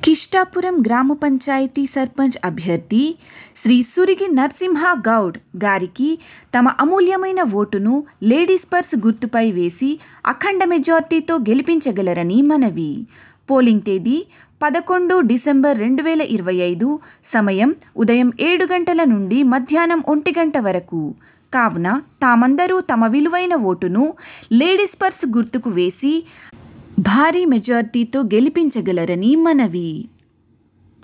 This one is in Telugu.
కిష్టాపురం గ్రామ పంచాయతీ సర్పంచ్ అభ్యర్థి శ్రీ సురిగి నరసింహ గౌడ్ గారికి తమ అమూల్యమైన ఓటును లేడీస్ పర్స్ గుర్తుపై వేసి అఖండ మెజార్టీతో గెలిపించగలరని మనవి. పోలింగ్ తేదీ 11 డిసెంబర్ 2025. సమయం ఉదయం 7 గంటల నుండి మధ్యాహ్నం 1 గంట వరకు. కావున తామందరూ తమ విలువైన ఓటును లేడీస్ పర్స్ గుర్తుకు వేసి భారీ మెజార్టీతో గెలిపించగలరని మనవి.